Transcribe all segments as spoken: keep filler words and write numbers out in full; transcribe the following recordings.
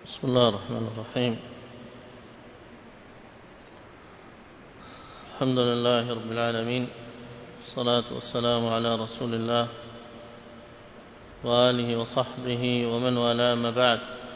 بسم الله الرحمن الرحيم. الحمد لله رب العالمين، والصلاة والسلام على رسول الله وآله وصحبه ومن والاه، ما بعد.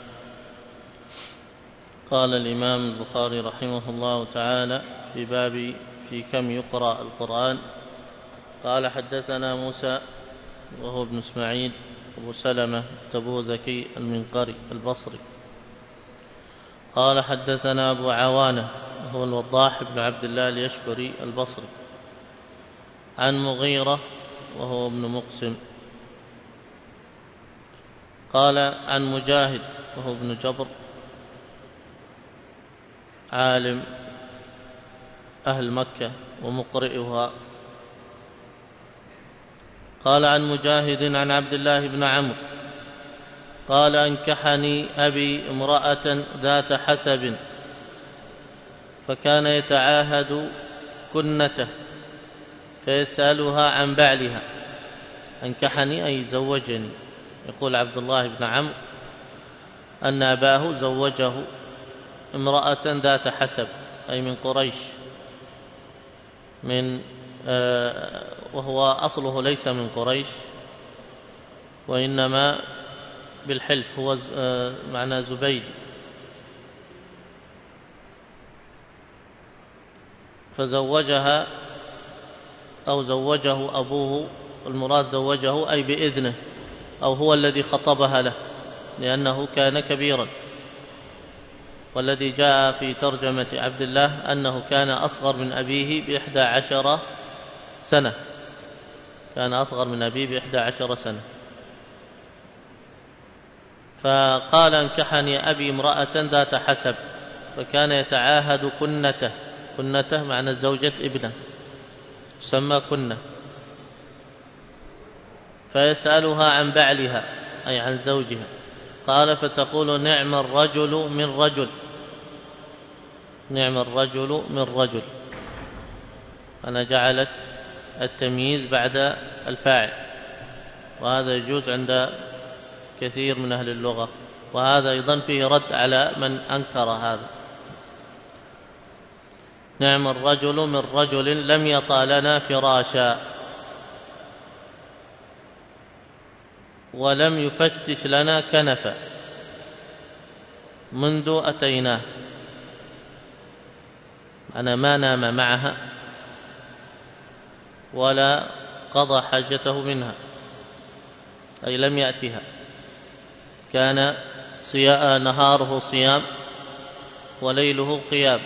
قال الإمام البخاري رحمه الله تعالى في باب في كم يقرأ القرآن، قال: حدثنا موسى وهو ابن اسماعيل أبو سلمة التبوذكي المنقري البصري، قال: حدثنا أبو عوانة وهو الوضاح بن عبد الله اليشكري البصري، عن مغيرة وهو ابن مقسم، قال: عن مجاهد وهو ابن جبر عالم أهل مكة ومقرئها، قال: عن مجاهد عن عبد الله بن عمرو قال: أنكحني أبي امرأة ذات حسب، فكان يتعاهد كنته فيسألها عن بعلها. أنكحني أي زوجني. يقول عبد الله بن عمرو أن أباه زوجه امرأة ذات حسب، أي من قريش، من آه وهو أصله ليس من قريش، وإنما بالحلف، هو آه معنى زبيد. فزوجها أو زوجه أبوه، المراد زوجه أي بإذنه، أو هو الذي خطبها له، لأنه كان كبيرا. والذي جاء في ترجمة عبد الله أنه كان أصغر من أبيه بإحدى عشر سنة، كان أصغر من أبيه بإحدى عشر سنة. فقال: أنكحني أبي امرأة ذات حسب، فكان يتعاهد كنته. كنته معنى زوجة ابنه، تسمى كنة. فيسألها عن بعلها أي عن زوجها. قال: فتقول: نعم الرجل من رجل. نعم الرجل من رجل، أنا جعلت التمييز بعد الفاعل، وهذا يجوز عند كثير من أهل اللغة، وهذا أيضا فيه رد على من أنكر هذا. نعم الرجل من رجل لم يطالنا فراشا، ولم يفتش لنا كنفا منذ أتيناه. أنا ما نام معها ولا قضى حاجته منها، أي لم يأتها. كان نهاره صيام وليله قيام.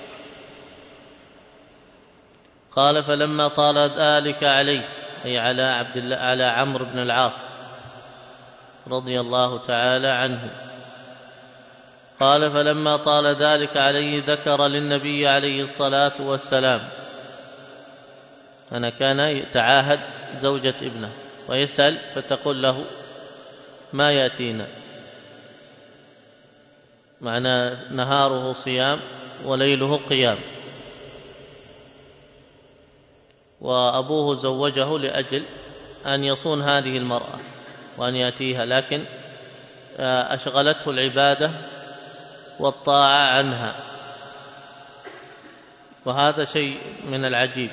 قال: فلما طال ذلك عليه، أي على عبد الله على عمرو بن العاص رضي الله تعالى عنه، قال: فلما طال ذلك عليه ذكر للنبي عليه الصلاة والسلام. أنا كان يتعاهد زوجة ابنه ويسأل، فتقول له: ما يأتينا، معنى نهاره صيام وليله قيام. وأبوه زوجه لأجل أن يصون هذه المرأة وأن يأتيها، لكن أشغلته العبادة والطاعة عنها، وهذا شيء من العجيب.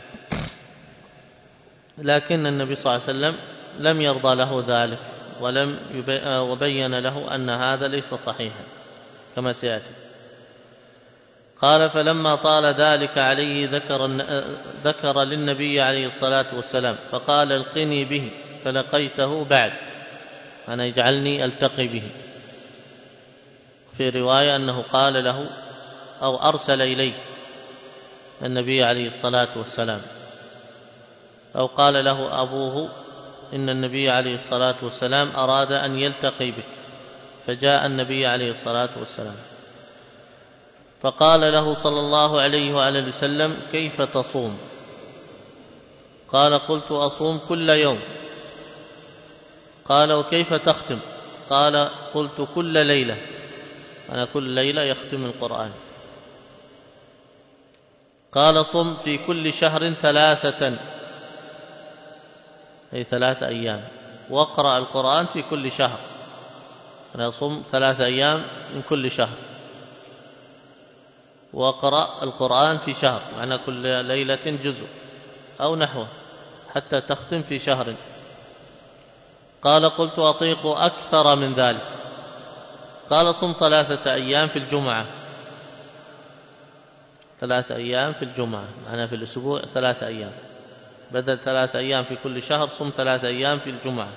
لكن النبي صلى الله عليه وسلم لم يرضى له ذلك، ولم وبين له أن هذا ليس صحيحا كما سيأتي. قال: فلما طال ذلك عليه ذكر, ذكر للنبي عليه الصلاة والسلام، فقال: القني به، فلقيته بعد، أنا يجعلني ألتقي به. في رواية أنه قال له أو أرسل إليه النبي عليه الصلاة والسلام، أو قال له أبوه إن النبي عليه الصلاة والسلام أراد أن يلتقي بك، فجاء النبي عليه الصلاة والسلام فقال له صلى الله عليه وآله وسلم: كيف تصوم؟ قال: قلت: أصوم كل يوم. قال: وكيف تختم؟ قال: قلت: كل ليلة، أنا كل ليلة يختم القرآن. قال: صم في كل شهر ثلاثة، أي ثلاثة أيام، واقرأ القرآن في كل شهر. أنا أصوم ثلاثة أيام من كل شهر، وأقرأ القرآن في شهر، معنى كل ليلة جزء أو نحوه حتى تختم في شهر. قال قلت أطيق أكثر من ذلك. قال صم ثلاثة أيام في الجمعة، ثلاثة أيام في الجمعة، معنى في الأسبوع ثلاثة أيام، بدل ثلاثة أيام في كل شهر صم ثلاثة أيام في الجمعة،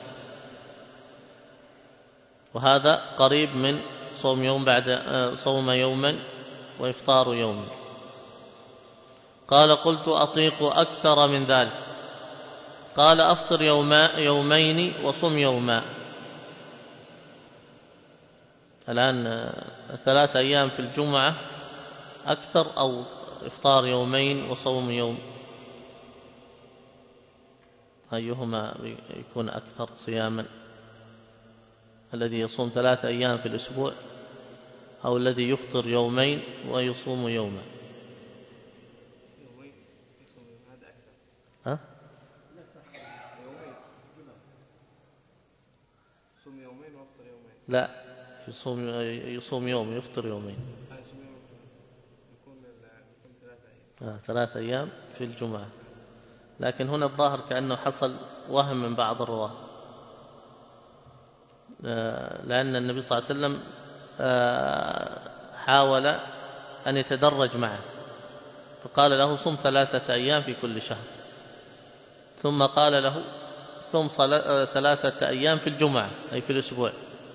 وهذا قريب من صوم يوم بعد صوم يوما وإفطار يوم. قال قلت أطيق أكثر من ذلك. قال أفطر يوما يومين وصم يوما. الآن ثلاثة أيام في الجمعة أكثر أو إفطار يومين وصوم يوم؟ أيهما يكون أكثر صياما، الذي يصوم ثلاثة أيام في الأسبوع أو الذي يفطر يومين ويصوم يوما؟ ها؟ لا، يصوم يصوم يوم يفطر يومين. آه ثلاثة أيام في الجمعة. لكن هنا الظاهر كأنه حصل وهم من بعض الرواة، آه لأن النبي صلى الله عليه وسلم آه حاول أن يتدرج معه، فقال له صم ثلاثة أيام في كل شهر، ثم قال له صم ثلاثة أيام في الجمعة أي في الأسبوع.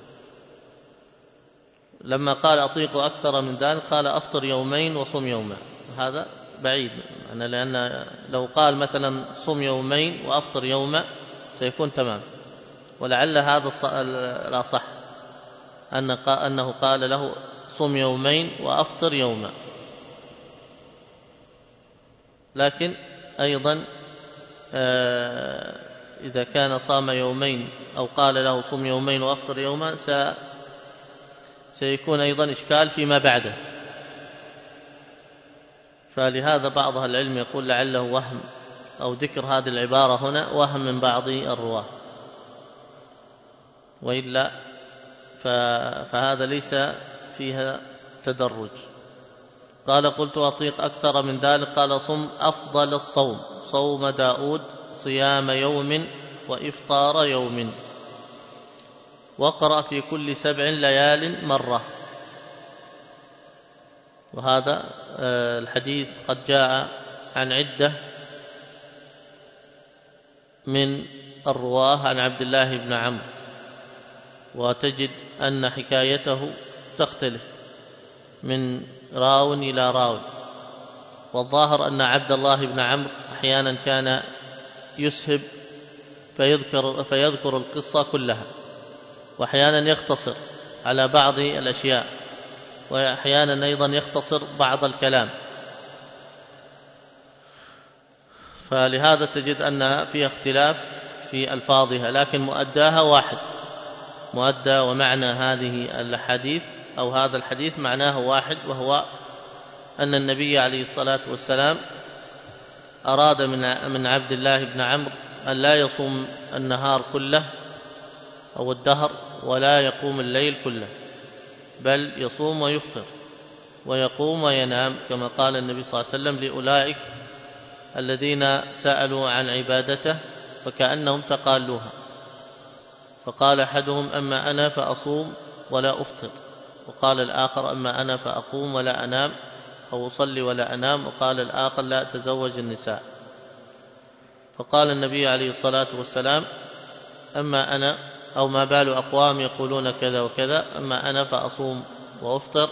لما قال أطيق أكثر من ذلك قال أفطر يومين وصم يوما. هذا بعيد، لأن لو قال مثلا صم يومين وأفطر يوما سيكون تمام، ولعل هذا الأصح أنه قال له صم يومين وأفطر يوما. لكن أيضا إذا كان صام يومين أو قال له صم يومين وأفطر يوما سيكون أيضا إشكال فيما بعده، فلهذا بعض أهل العلم يقول لعله وهم أو ذكر هذه العبارة هنا وهم من بعض الرواة، وإلا فهذا ليس فيها تدرج. قال قلت أطيق أكثر من ذلك. قال صم أفضل الصوم صوم داود صيام يوم وإفطار يوم، واقرأ في كل سبع ليال مرة. وهذا الحديث قد جاء عن عدة من الرواه عن عبد الله بن عمرو، وتجد أن حكايته تختلف من راو إلى راو، والظاهر أن عبد الله بن عمرو أحيانا كان يسهب فيذكر, فيذكر القصة كلها، وأحيانا يختصر على بعض الأشياء، وأحيانا أيضا يختصر بعض الكلام، فلهذا تجد أنها فيها اختلاف في ألفاظها، لكن مؤداها واحد، مؤدى ومعنى هذه الحديث أو هذا الحديث معناه واحد، وهو أن النبي عليه الصلاة والسلام أراد من عبد الله بن عمرو أن لا يصوم النهار كله أو الدهر ولا يقوم الليل كله، بل يصوم ويفطر ويقوم وينام، كما قال النبي صلى الله عليه وسلم لأولئك الذين سألوا عن عبادته فكأنهم تقالوها، فقال أحدهم أما أنا فأصوم ولا أفطر، وقال الآخر أما أنا فأقوم ولا أنام أو أصلي ولا أنام، وقال الآخر لا أتزوج النساء. فقال النبي عليه الصلاة والسلام أما أنا أو ما بال أقوام يقولون كذا وكذا، أما أنا فأصوم وأفطر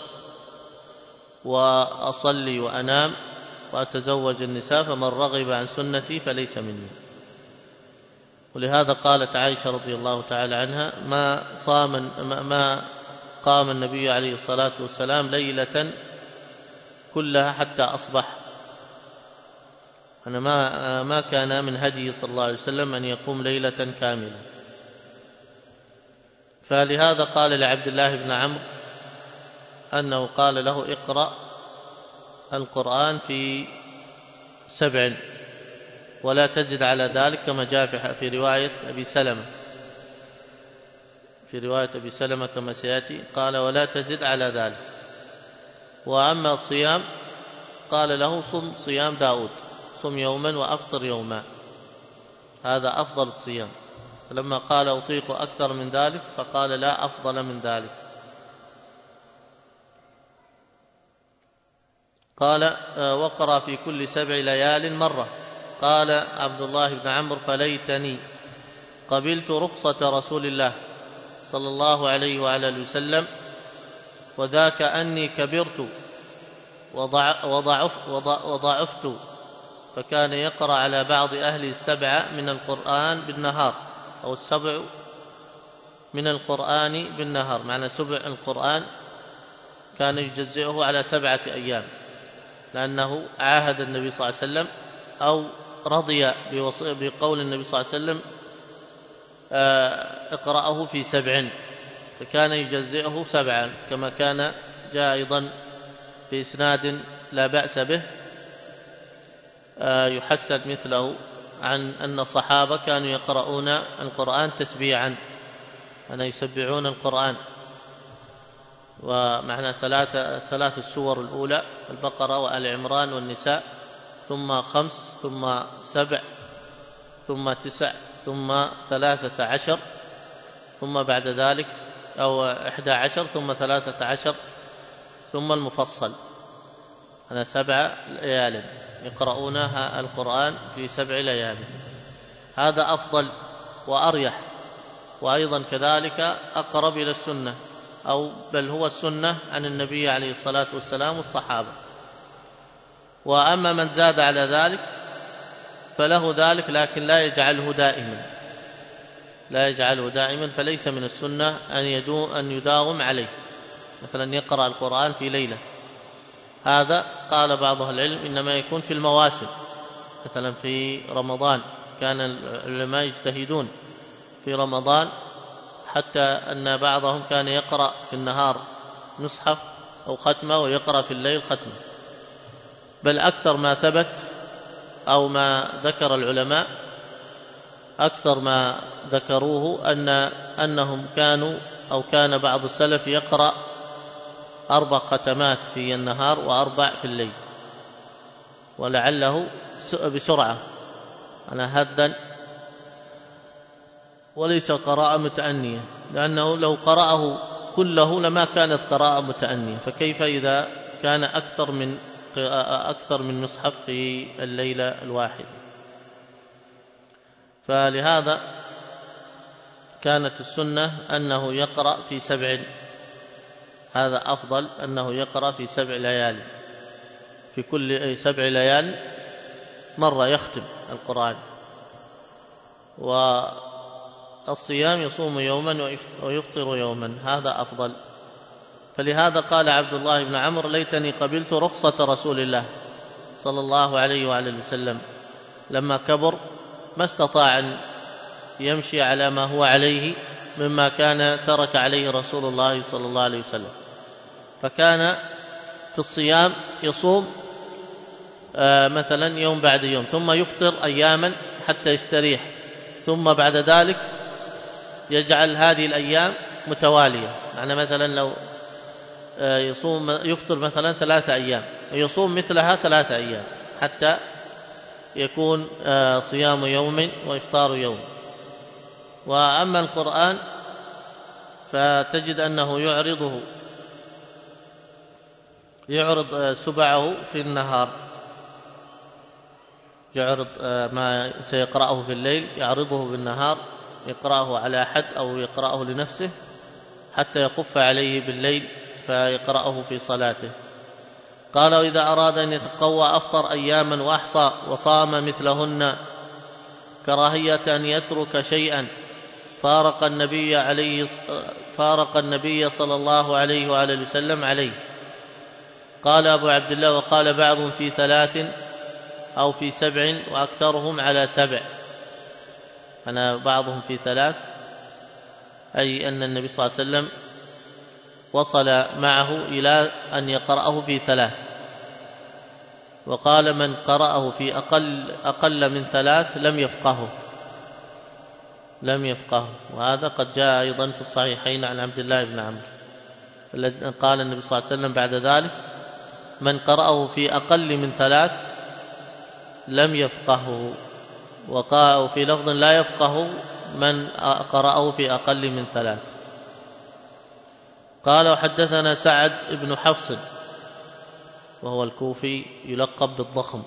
وأصلي وأنام وأتزوج النساء، فمن رغب عن سنتي فليس مني. ولهذا قالت عائشة رضي الله تعالى عنها ما صام ما قام النبي عليه الصلاة والسلام ليلة كلها حتى أصبح، أنا ما ما كان من هديه صلى الله عليه وسلم أن يقوم ليلة كاملة. فلهذا قال لعبد الله بن عمرو أنه قال له اقرأ القرآن في سبع ولا تزد على ذلك، كما جاء في رواية أبي سلمة. في رواية أبي سلمة كما سيأتي قال ولا تزد على ذلك. وأما الصيام قال له صم صيام داود، صم يوما وأفطر يوما، هذا أفضل الصيام. فلما قال أطيق أكثر من ذلك فقال لا أفضل من ذلك. قال وقرأ في كل سبع ليال مرة. قال عبد الله بن عمرو فليتني قبلت رخصة رسول الله صلى الله عليه وعلى اله وسلم، وذاك أني كبرت وضعف وضعفت، فكان يقرأ على بعض أهل السبعة من القرآن بالنهار، أو السبع من القرآن بالنهار، معنى سبع القرآن كان يجزئه على سبعة أيام، لأنه عاهد النبي صلى الله عليه وسلم أو رضي بقول النبي صلى الله عليه وسلم اقرأه في سبع، فكان يجزئه سبعا، كما كان جاء أيضا بإسناد لا بأس به يحسن مثله عن أن الصحابة كانوا يقرؤون القرآن تسبيعا، أن يسبعون القرآن. ومعنى ثلاثة ثلاث السور الأولى البقرة وآل عمران والنساء، ثم خمس، ثم سبع، ثم تسع، ثم ثلاثة عشر، ثم بعد ذلك أو إحدى عشر، ثم ثلاثة عشر، ثم المفصل. أنا سبع ليال يقرؤونها القرآن في سبع ليال، هذا أفضل وأريح، وأيضا كذلك أقرب إلى السنة، أو بل هو السنة عن النبي عليه الصلاة والسلام والصحابة. وأما من زاد على ذلك فله ذلك، لكن لا يجعله دائما، لا يجعله دائما، فليس من السنة أن يداوم عليه، مثلا يقرأ القرآن في ليلة، هذا قال بعض أهل العلم إنما يكون في المواسم، مثلا في رمضان كان العلماء يجتهدون في رمضان، حتى أن بعضهم كان يقرأ في النهار مصحف أو ختمة ويقرأ في الليل ختمة. بل أكثر ما ثبت أو ما ذكر العلماء، أكثر ما ذكروه أن أنهم كانوا أو كان بعض السلف يقرأ أربع ختمات في النهار وأربع في الليل، ولعله بسرعة أنا هدا، وليس قراءة متأنية، لأنه لو قرأه كله لما كانت قراءة متأنية، فكيف إذا كان أكثر من أكثر من مصحف في الليلة الواحدة؟ فلهذا كانت السنة أنه يقرأ في سبع، هذا أفضل، أنه يقرأ في سبع ليال، في كل سبع ليال مرة يختم القرآن. والصيام يصوم يوما ويفطر يوما، هذا أفضل. فلهذا قال عبد الله بن عمرو ليتني قبلت رخصة رسول الله صلى الله عليه وعلى وسلم، لما كبر ما استطاع أن يمشي على ما هو عليه مما كان ترك عليه رسول الله صلى الله عليه وسلم، فكان في الصيام يصوم مثلا يوم بعد يوم، ثم يفطر أياما حتى يستريح، ثم بعد ذلك يجعل هذه الأيام متوالية، معنى مثلا لو يصوم يفطر مثلا ثلاثة أيام يصوم مثلها ثلاثة أيام، حتى يكون صيام يوم وإفطار يوم. وأما القرآن فتجد أنه يعرضه يعرض سبعه في النهار، يعرض ما سيقرأه في الليل يعرضه بالنهار، يقرأه على أحد أو يقرأه لنفسه حتى يخف عليه بالليل فيقرأه في صلاته. قال وإذا أراد أن يتقوى أفطر أياما وأحصى وصام مثلهن، كراهية أن يترك شيئا فارق النبي عليه فارق النبي صلى الله عليه وآله وسلم عليه. قال أبو عبد الله وقال بعضهم في ثلاث أو في سبع وأكثرهم على سبع، أنا بعضهم في ثلاث، أي أن النبي صلى الله عليه وسلم وصل معه إلى أن يقرأه في ثلاث. وقال من قرأه في أقل, أقل من ثلاث لم يفقهه، لم يفقهه. وهذا قد جاء أيضا في الصحيحين عن عبد الله بن عمرو الذي قال النبي صلى الله عليه وسلم بعد ذلك: من قرأه في أقل من ثلاث لم يفقهه. وقال في لفظ: لا يفقه من قرأه في أقل من ثلاث. قال: وحدثنا سعد بن حفص وهو الكوفي يلقب بالضخم.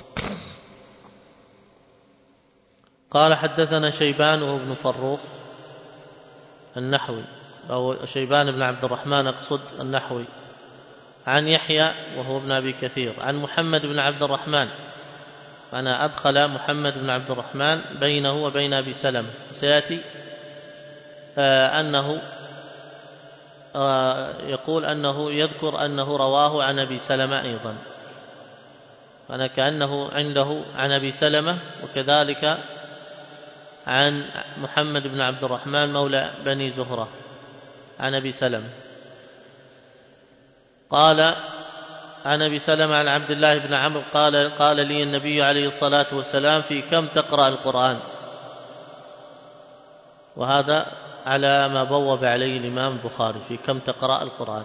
قال: حدثنا شيبان وهو ابن فروخ النحوي، أو شيبان بن عبد الرحمن أقصد النحوي، عن يحيى وهو ابن أبي كثير، عن محمد بن عبد الرحمن. أنا أدخل محمد بن عبد الرحمن بينه وبين أبي سلمة. سيأتي آه أنه آه يقول أنه يذكر أنه رواه عن أبي سلمة أيضا، أنا كأنه عنده عن أبي سلمة، وكذلك عن محمد بن عبد الرحمن مولى بني زهرة عن أبي سلمة. قال عن أبي سلمة عن عبد الله بن عمرو قال: قال لي النبي عليه الصلاة والسلام: في كم تقرأ القرآن؟ وهذا على ما بوب عليه الإمام البخاري، في كم تقرأ القرآن.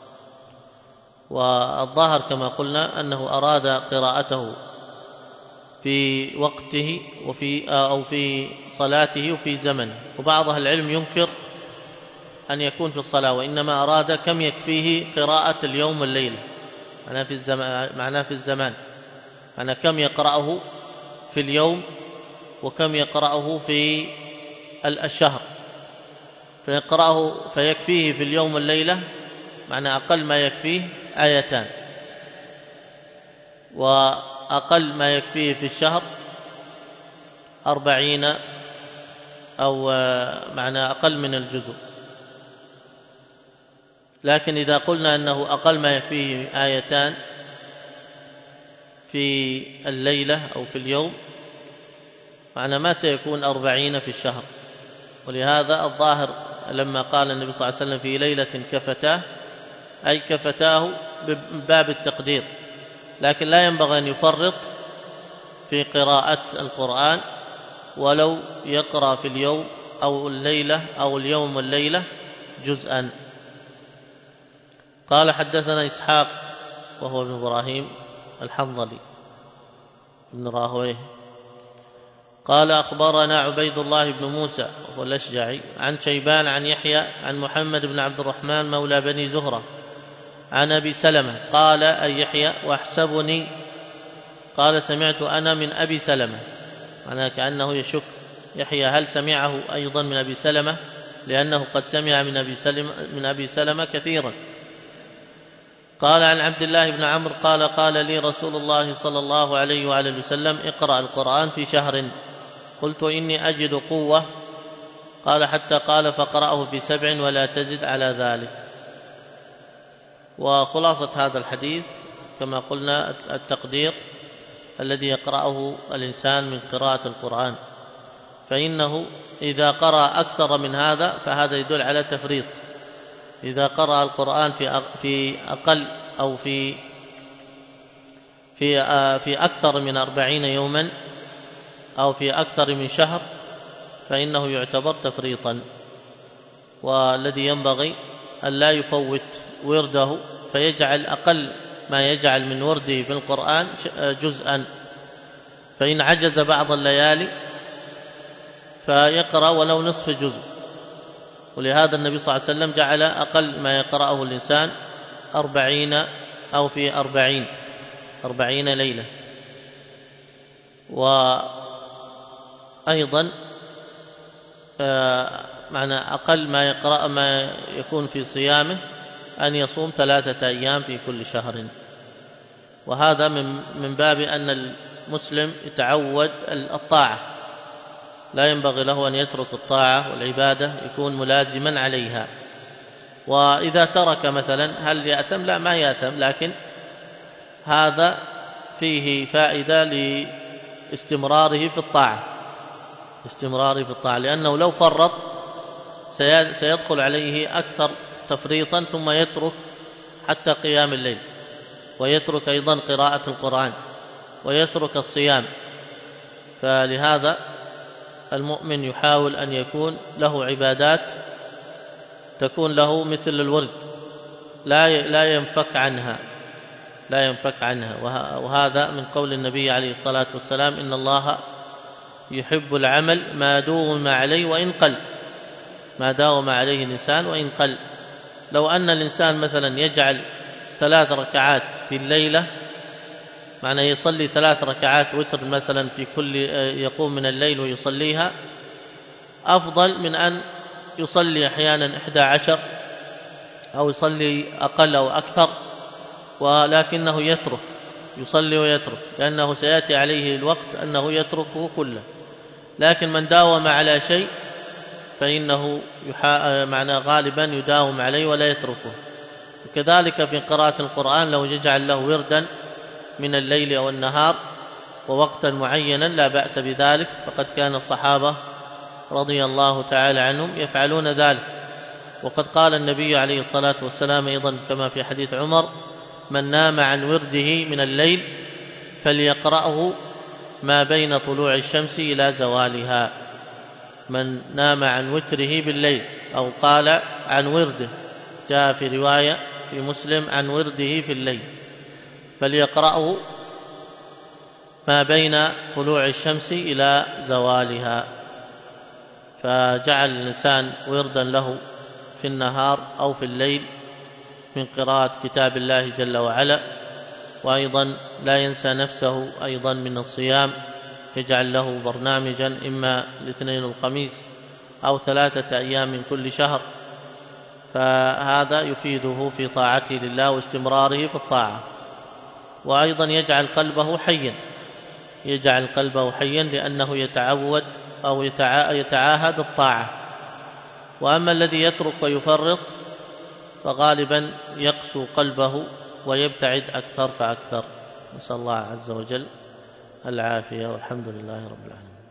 والظاهر كما قلنا أنه أراد قراءته في وقته وفي أو في صلاته وفي زمنه، وبعض أهل العلم ينكر أن يكون في الصلاة، وإنما أراد كم يكفيه قراءة اليوم والليلة، معناه في الزمان، معناه في الزمان، معناه كم يقرأه في اليوم وكم يقرأه في الشهر. فيقرأه فيكفيه في اليوم والليلة، معناه أقل ما يكفيه آيتان، وأقل ما يكفيه في الشهر أربعين، أو معناه أقل من الجزء. لكن إذا قلنا أنه أقل ما يكفيه آيتان في الليلة أو في اليوم، معنى ما سيكون أربعين في الشهر. ولهذا الظاهر لما قال النبي صلى الله عليه وسلم: في ليلة كفتاه، أي كفتاه بباب التقدير، لكن لا ينبغي أن يفرط في قراءة القرآن، ولو يقرأ في اليوم أو الليلة أو اليوم والليلة جزءا. قال: حدثنا إسحاق وهو ابن إبراهيم الحنظلي ابن راهويه قال: أخبرنا عبيد الله بن موسى وهو الأشجعي عن شيبان عن يحيى عن محمد بن عبد الرحمن مولى بني زهرة عن أبي سلمة قال: أي يحيى واحسبني، قال: سمعت أنا من أبي سلمة، معناه كأنه يشك يحيى هل سمعه أيضا من أبي سلمة، لأنه قد سمع من أبي سلمة, من أبي سلمة كثيرا. قال: عن عبد الله بن عمرو قال: قال لي رسول الله صلى الله عليه وآله وسلم: اقرأ القرآن في شهر. قلت: إني أجد قوة. قال: حتى قال: فقرأه في سبع ولا تزد على ذلك. وخلاصة هذا الحديث كما قلنا التقدير الذي يقرأه الإنسان من قراءة القرآن، فإنه إذا قرأ أكثر من هذا فهذا يدل على تفريط. إذا قرأ القرآن في أقل أو في في في أكثر من أربعين يوما أو في أكثر من شهر فإنه يعتبر تفريطا. والذي ينبغي أن لا يفوت ورده، فيجعل أقل ما يجعل من ورده في القرآن جزءا، فإن عجز بعض الليالي فيقرأ ولو نصف جزء. ولهذا النبي صلى الله عليه وسلم جعل أقل ما يقرأه الإنسان أربعين أو في أربعين أربعين ليلة. وأيضا معنى أقل ما يقرأ ما يكون في صيامه أن يصوم ثلاثة أيام في كل شهر. وهذا من من باب أن المسلم يتعود الطاعة، لا ينبغي له أن يترك الطاعة والعبادة، يكون ملازما عليها. وإذا ترك مثلا هل يأثم؟ لا، ما يأثم، لكن هذا فيه فائدة لاستمراره في الطاعة استمراره في الطاعة لأنه لو فرط سيدخل عليه أكثر تفريطا، ثم يترك حتى قيام الليل، ويترك أيضا قراءة القرآن، ويترك الصيام. فلهذا المؤمن يحاول أن يكون له عبادات تكون له مثل الورد لا لا ينفك عنها لا ينفك عنها وهذا من قول النبي عليه الصلاة والسلام: إن الله يحب العمل ما داوم عليه وإن قل ما داوم عليه الإنسان وإن قل. لو أن الإنسان مثلا يجعل ثلاث ركعات في الليلة، معنى يصلي ثلاث ركعات وتر مثلا في كل يقوم من الليل ويصليها، أفضل من أن يصلي أحيانا إحدى عشر أو يصلي أقل أو أكثر ولكنه يترك يصلي ويترك، لأنه سيأتي عليه الوقت أنه يتركه كله. لكن من داوم على شيء فإنه معنى غالبا يداوم عليه ولا يتركه. وكذلك في قراءة القرآن لو يجعل له وردا من الليل أو النهار ووقتا معينا لا بأس بذلك، فقد كان الصحابة رضي الله تعالى عنهم يفعلون ذلك. وقد قال النبي عليه الصلاة والسلام أيضا كما في حديث عمر: من نام عن ورده من الليل فليقرأه ما بين طلوع الشمس إلى زوالها. من نام عن وتره بالليل، أو قال عن ورده، جاء في رواية في مسلم عن ورده في الليل، فليقرأه ما بين طلوع الشمس إلى زوالها. فجعل الإنسان وردا له في النهار أو في الليل من قراءة كتاب الله جل وعلا. وأيضا لا ينسى نفسه أيضا من الصيام، يجعل له برنامجا إما الاثنين والخميس أو ثلاثة أيام من كل شهر، فهذا يفيده في طاعته لله واستمراره في الطاعة. وأيضا يجعل قلبه حيا يجعل قلبه حيا لأنه يتعود أو يتعاهد الطاعة. وأما الذي يترك ويفرط فغالبا يقسو قلبه ويبتعد أكثر فأكثر. نسأل الله عز وجل العافية، والحمد لله رب العالمين.